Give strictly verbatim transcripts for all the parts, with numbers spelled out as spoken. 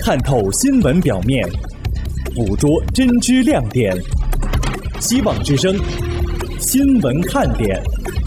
探透新闻表面，捕捉真知亮点。希望之声，新闻看点。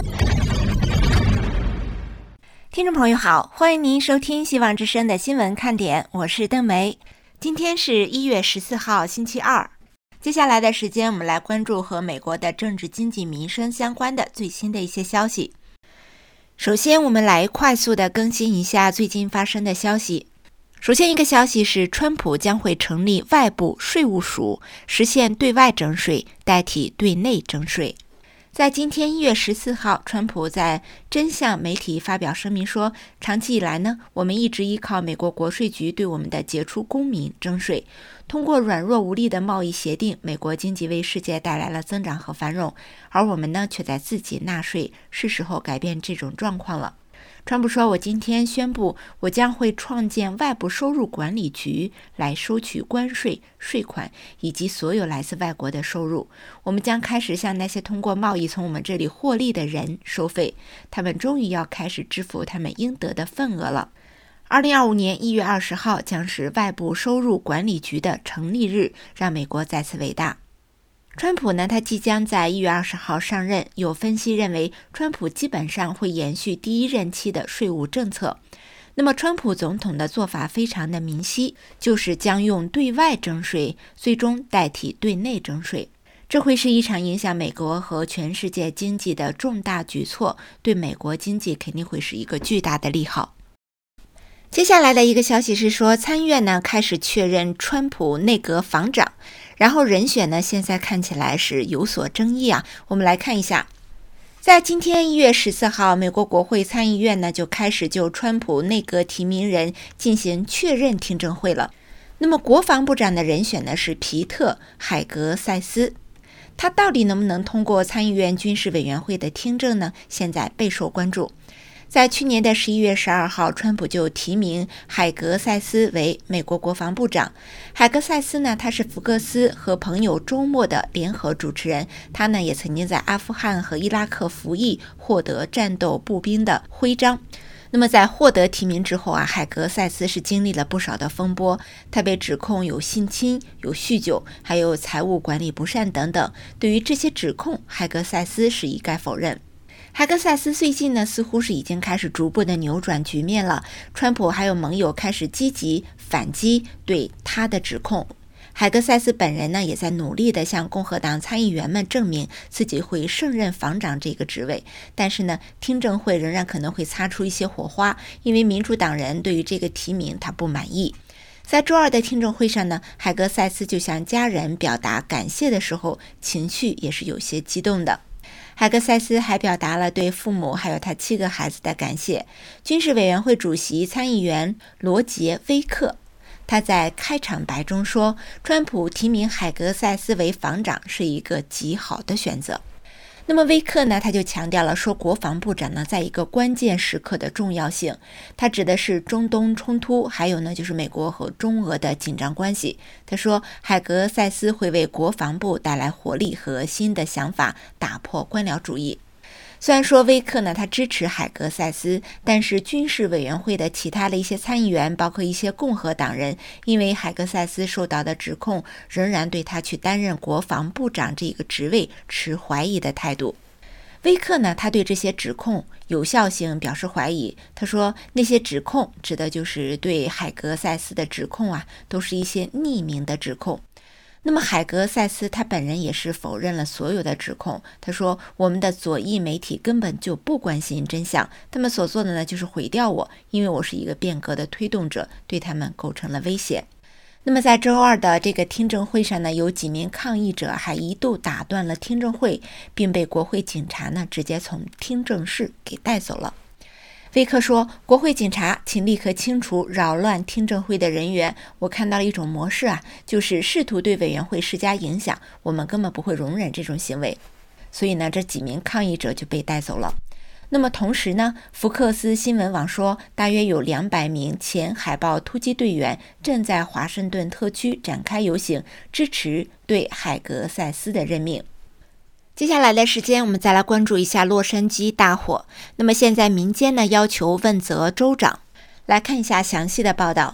听众朋友好，欢迎您收听希望之声的新闻看点，我是邓梅。今天是一月十四号，星期二。接下来的时间，我们来关注和美国的政治、经济、民生相关的最新的一些消息。首先，我们来快速的更新一下最近发生的消息。首先一个消息是，川普将会成立外部税务署，实现对外征税，代替对内征税。在今天一月十四号，川普在真相媒体发表声明说，长期以来呢，我们一直依靠美国国税局对我们的杰出公民征税。通过软弱无力的贸易协定，美国经济为世界带来了增长和繁荣，而我们呢，却在自己纳税，是时候改变这种状况了。川普说，我今天宣布，我将会创建外部收入管理局，来收取关税、税款以及所有来自外国的收入。我们将开始向那些通过贸易从我们这里获利的人收费，他们终于要开始支付他们应得的份额了。二零二五年一月二十号将是外部收入管理局的成立日，让美国再次伟大。川普呢，他即将在一月二十号上任，有分析认为，川普基本上会延续第一任期的税务政策。那么，川普总统的做法非常的明晰，就是将用对外征税，最终代替对内征税。这会是一场影响美国和全世界经济的重大举措，对美国经济肯定会是一个巨大的利好。接下来的一个消息是说，参议院呢开始确认川普内阁防长，然后人选呢现在看起来是有所争议啊。我们来看一下，在今天一月十四号，美国国会参议院呢就开始就川普内阁提名人进行确认听证会了。那么国防部长的人选呢是皮特·海格塞斯，他到底能不能通过参议院军事委员会的听证呢？现在备受关注。在去年的十一月十二号，川普就提名海格塞斯为美国国防部长。海格塞斯呢，他是福克斯和朋友周末的联合主持人，他呢也曾经在阿富汗和伊拉克服役，获得战斗步兵的徽章。那么在获得提名之后啊，海格塞斯是经历了不少的风波，他被指控有性侵、有酗酒，还有财务管理不善等等。对于这些指控，海格塞斯是一概否认。海格塞斯最近呢，似乎是已经开始逐步的扭转局面了。川普还有盟友开始积极反击对他的指控。海格塞斯本人呢，也在努力的向共和党参议员们证明自己会胜任防长这个职位。但是呢，听证会仍然可能会擦出一些火花，因为民主党人对于这个提名他不满意。在周二的听证会上呢，海格塞斯就向家人表达感谢的时候，情绪也是有些激动的。海格塞斯还表达了对父母还有他七个孩子的感谢。军事委员会主席参议员罗杰·威克，他在开场白中说，川普提名海格塞斯为防长是一个极好的选择。那么威克呢，他就强调了说，国防部长呢在一个关键时刻的重要性。他指的是中东冲突，还有呢就是美国和中俄的紧张关系。他说，海格塞斯会为国防部带来活力和新的想法，打破官僚主义。虽然说威克呢他支持海格塞斯，但是军事委员会的其他的一些参议员，包括一些共和党人，因为海格塞斯受到的指控，仍然对他去担任国防部长这个职位持怀疑的态度。威克呢他对这些指控有效性表示怀疑。他说，那些指控指的就是对海格塞斯的指控啊，都是一些匿名的指控。那么海格塞斯他本人也是否认了所有的指控。他说，我们的左翼媒体根本就不关心真相，他们所做的呢就是毁掉我，因为我是一个变革的推动者，对他们构成了威胁。那么在周二的这个听证会上呢，有几名抗议者还一度打断了听证会，并被国会警察呢直接从听证室给带走了。威克说，国会警察，请立刻清除扰乱听证会的人员。我看到了一种模式啊，就是试图对委员会施加影响，我们根本不会容忍这种行为。所以呢，这几名抗议者就被带走了。那么同时呢，福克斯新闻网说，大约有两百名前海豹突击队员正在华盛顿特区展开游行，支持对海格塞斯的任命。接下来的时间，我们再来关注一下洛杉矶大火。那么现在民间呢要求问责州长，来看一下详细的报道。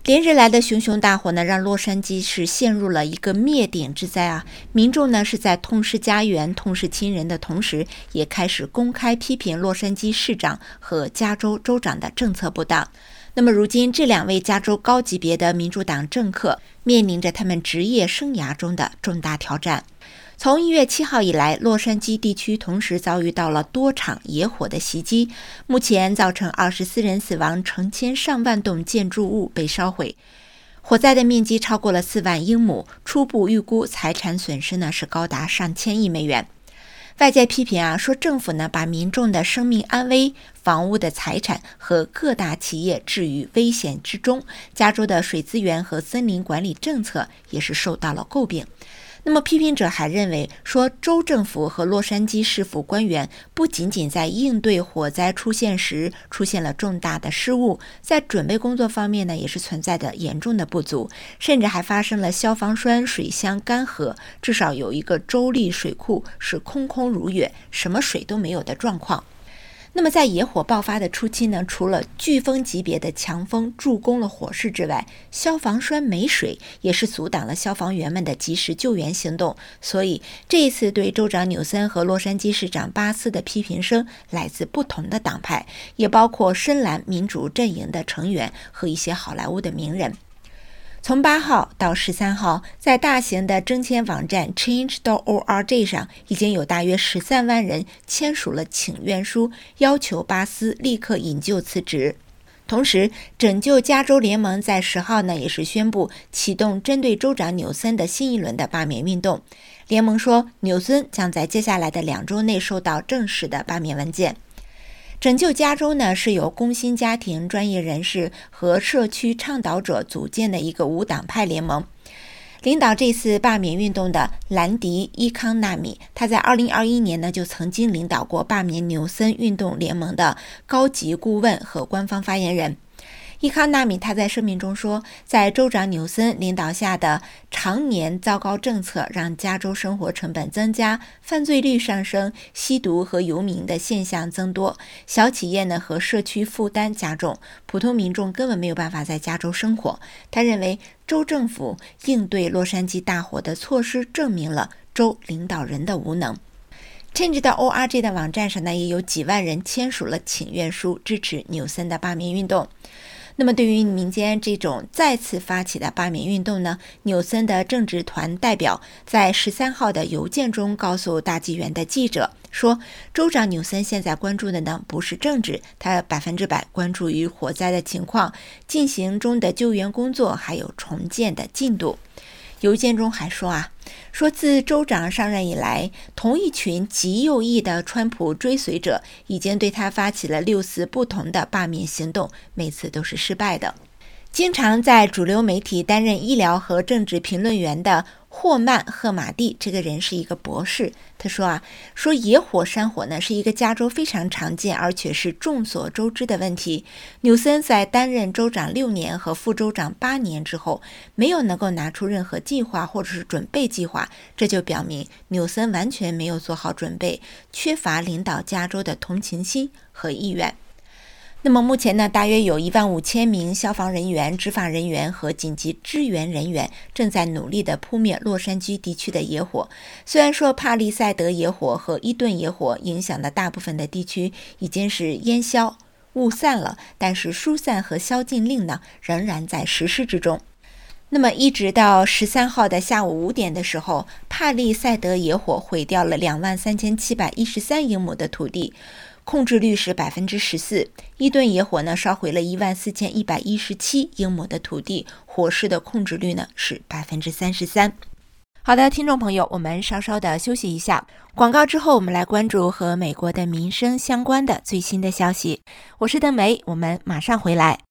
连日来的熊熊大火呢，让洛杉矶是陷入了一个灭顶之灾啊！民众呢是在痛失家园、痛失亲人的同时，也开始公开批评洛杉矶市长和加州州长的政策不当。那么如今，这两位加州高级别的民主党政客面临着他们职业生涯中的重大挑战。从一月七号以来，洛杉矶地区同时遭遇到了多场野火的袭击，目前造成二十四人死亡，成千上万栋建筑物被烧毁。火灾的面积超过了四万英亩，初步预估财产损失呢是高达上千亿美元。外界批评啊，说政府呢把民众的生命安危、房屋的财产和各大企业置于危险之中。加州的水资源和森林管理政策也是受到了诟病。那么批评者还认为说，州政府和洛杉矶市府官员不仅仅在应对火灾出现时出现了重大的失误，在准备工作方面呢也是存在着严重的不足，甚至还发生了消防栓水箱干涸，至少有一个州立水库是空空如也，什么水都没有的状况。那么在野火爆发的初期呢，除了飓风级别的强风助攻了火势之外，消防栓没水也是阻挡了消防员们的及时救援行动。所以这一次对州长纽森和洛杉矶市长巴斯的批评声来自不同的党派，也包括深蓝民主阵营的成员和一些好莱坞的名人。从八号到十三号，在大型的征签网站 change dot org 上，已经有大约十三万人签署了请愿书，要求巴斯立刻引咎辞职。同时，拯救加州联盟在十号呢也是宣布启动针对州长纽森的新一轮的罢免运动。联盟说，纽森将在接下来的两周内收到正式的罢免文件。拯救加州呢是由工薪家庭专业人士和社区倡导者组建的一个无党派联盟。领导这次罢免运动的兰迪·伊康纳米，他在二零二一年呢就曾经领导过罢免纽森运动联盟的高级顾问和官方发言人。伊康纳米他在声明中说，在州长纽森领导下的常年糟糕政策让加州生活成本增加，犯罪率上升，吸毒和游民的现象增多，小企业呢和社区负担加重，普通民众根本没有办法在加州生活。他认为州政府应对洛杉矶大火的措施证明了州领导人的无能。change dot org 的网站上呢也有几万人签署了请愿书，支持纽森的罢免运动。那么对于民间这种再次发起的罢免运动呢，纽森的政治团代表在十三号的邮件中告诉大纪元的记者说，州长纽森现在关注的呢不是政治，他百分之百关注于火灾的情况、进行中的救援工作还有重建的进度。邮件中还说啊，说自州长上任以来，同一群极右翼的川普追随者已经对他发起了六次不同的罢免行动，每次都是失败的。经常在主流媒体担任医疗和政治评论员的霍曼·赫马蒂这个人是一个博士，他说啊，说野火山火呢是一个加州非常常见而且是众所周知的问题。纽森在担任州长六年和副州长八年之后，没有能够拿出任何计划或者是准备计划，这就表明纽森完全没有做好准备，缺乏领导加州的同情心和意愿。那么目前呢，大约有一万五千名消防人员、执法人员和紧急支援人员正在努力地扑灭洛杉矶地区的野火。虽然说帕利赛德野火和伊顿野火影响的大部分的地区已经是烟消雾散了，但是疏散和宵禁令呢，仍然在实施之中。那么一直到十三号的下午五点的时候，帕利赛德野火毁掉了两万三千七百一十三英亩的土地，控制率是百分之十四。伊顿野火呢烧毁了一万四千一百一十七英亩的土地，火势的控制率呢是百分之三十三。好的，听众朋友，我们稍稍的休息一下，广告之后我们来关注和美国的民生相关的最新的消息。我是邓梅，我们马上回来。